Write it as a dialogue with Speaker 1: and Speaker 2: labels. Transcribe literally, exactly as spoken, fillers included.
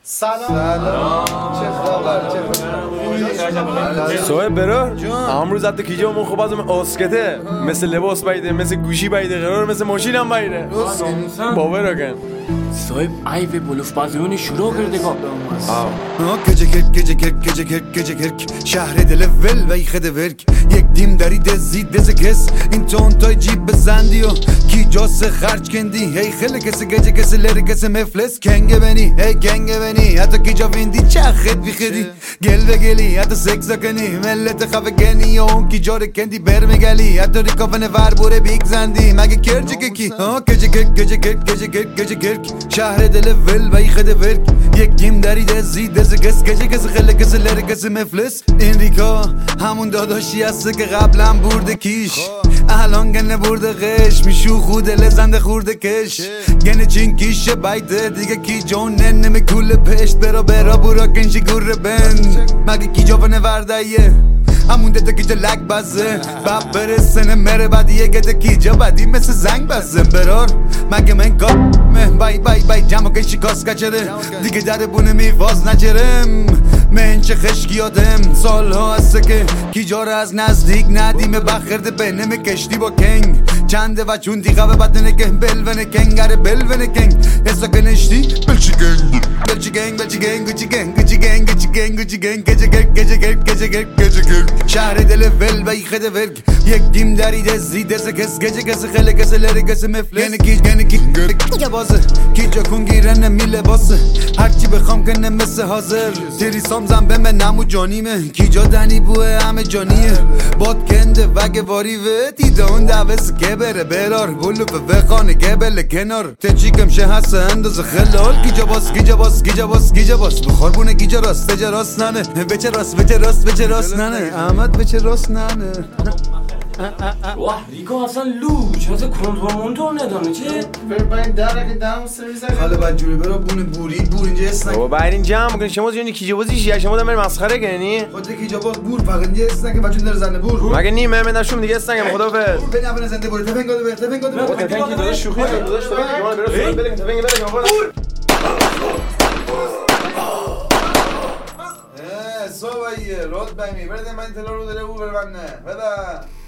Speaker 1: سلام سلام چه خبر چه خبر
Speaker 2: صاحب برا امروز حتی کیجا من خوب ازم اسکته مثل لباس بایده مثل گوشی بایده قرار مثل ماشین هم بایده باور کن
Speaker 3: صاحب ای به بلوف بازیونی شروع کرده که
Speaker 4: گجه کرک گجه کرک گجه کرک گجه کرک شهر دل ول و ایخده ورک یک دیم داری دزی دز کس این تون تای جیب بزندی و کی جاس خرج کندی هی خیلی کسی گجه کسی لر کسی مفلس کنگه بنی هی کنگه بنی حتی کی جا ویندی چخت بیخیدی گل بگلی حتی سکسا کنی ملت خفه گنی و اون کی جاره کندی برمگلی حتی ریکافن ور بوره بیگ زندی مگه کرجه که کی گجه کرک گجه کرک گجه کرک گجه کرک شهر دل ول و ایخده ورک یک دیم داری دزی دز کس گجه کسی خیلی کسی لر کسی مفلس این ریکا همون داداشی هسته که قبلا برده کیش الان گنه برده غش میشو خود لزنده خورده کش گنه چین کیشه بایده دیگه کی جون نمی کول پشت برا برا برا کنشی گره بند مگه کی جوانه وردایه همون ده که جا لک بزه باب برسنه مره بعدیه گده کی جا بعدی مثل زنگ بزه برار مگه من کار بای بای بای جمع کن شکاس کچره دیگه در بونه میواز نچرم من چه خشکی آدم سال ها هسته که کی جا را از نزدیک ندیمه بخرده بینه کشتی با کنگ چنده و چون دیگه به بدنه که بلونه کنگ اره بلونه کنگ حسا که نشتی بلچی گنگ بلچی گنگ بلچی گنگ گوچی گنگ گوچی گنگ گوچی گنگ گوچی گنگ گجه گرک گجه گرک گجه گرک گجه گرک شهر دل ول و ایخده ورک یک دیم داری دزی دز کس گجه کس خیلی کس لری کس مفلس گنه کی گنه کی گنه بازه کی جا کن گیرن میله باسه هرچی بخوام کنه مثل حاضر تیری سامزم به من نمو جانیمه کی جا دنی بوه همه جانیه باد کنده وگه واری و دیده اون دوست که بره برار بلو به خانه گبل کنار تچیکم شه هسته انداز خلال کی جا باس کی جا باس کی جا باس کی جا باس بخار بونه کی جا راست تجا راست ننه بچه راست بچه راست بچه راست ننه احمد بچه راست ننه
Speaker 3: واه ریکا اصلا لوچ اصلا کنترل مونتور ندانه چه؟
Speaker 1: بر باین درقی دم سرویس
Speaker 4: خاله بعد جوری برا بونه بوری بور اینجا اسنک
Speaker 2: بابا بعدین جمع کنی شما زیونی کیجا بازی شیعه شما دم مسخره کنی
Speaker 4: خود کی جا باز بور فقط اینجا اسنک بچه در زنه بور
Speaker 2: مگه نیم من نشوم دیگه استنگم خدافظ
Speaker 4: بور بین اول زنده بور تفنگ گادو بر تفنگ گادو بر
Speaker 2: تفنگ کی داداش شوخی داداش تفنگ که ما برو بریم تفنگ بریم آقا
Speaker 4: صوبایه رود بمی برده من تلو رو داره او برونه بده